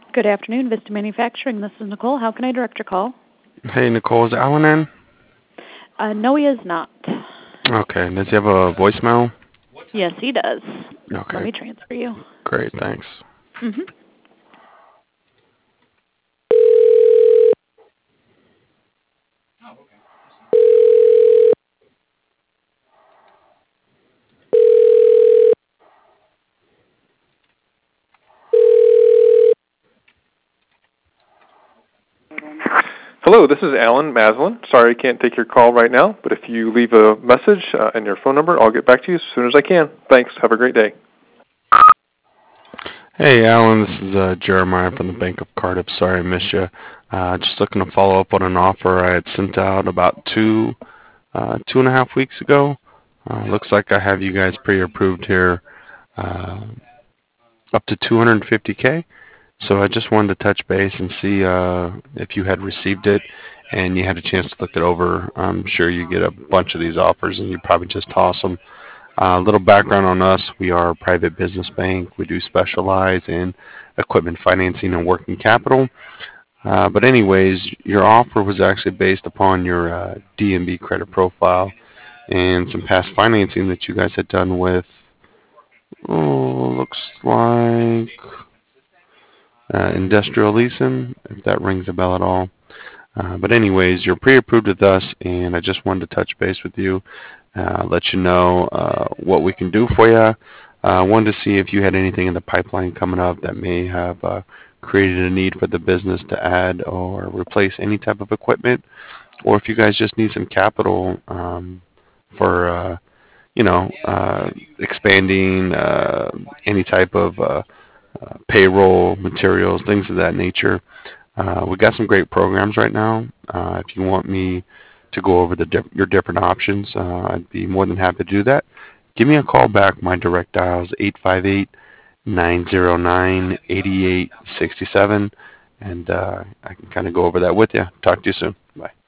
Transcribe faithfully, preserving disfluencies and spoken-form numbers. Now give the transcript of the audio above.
Good afternoon, Vista Manufacturing. This is Nicole. How can I direct your call? Hey, Nicole, is Alan in? Uh, no, he is not. Okay, does he have a voicemail? Yes, he does. Let Okay, me transfer you. great, thanks. Mm-hmm. Hello, this is Alan Maslin. Sorry I can't take your call right now, but if you leave a message uh, and your phone number, I'll get back to you as soon as I can. Thanks. Have a great day. Hey, Alan, this is uh, Jeremiah from the Bank of Cardiff. Sorry I missed you. Uh, just looking to follow up on an offer I had sent out about two, uh, two and a half weeks ago. Uh, looks like I have you guys pre-approved here, uh, up to two hundred fifty K. So I just wanted to touch base and see uh, if you had received it and you had a chance to look it over. I'm sure you get a bunch of these offers and you probably just toss them. A uh, little background on us. We are a private business bank. We do specialize in equipment financing and working capital. Uh, but anyways, your offer was actually based upon your uh, D N B credit profile and some past financing that you guys had done with, oh, looks like uh, industrial leasing, if that rings a bell at all. Uh, but anyways, you're pre-approved with us, and I just wanted to touch base with you, uh, let you know uh, what we can do for you. I uh, wanted to see if you had anything in the pipeline coming up that may have uh, created a need for the business to add or replace any type of equipment, or if you guys just need some capital um, for, uh, you know, uh, expanding uh, any type of uh, uh, payroll, materials, things of that nature. Uh, we got some great programs right now. Uh, if you want me to go over the diff- your different options, uh, I'd be more than happy to do that. Give me a call back. My direct dial is eight five eight, nine zero nine, eight eight six seven, and uh, I can kind of go over that with you. Talk to you soon. Bye.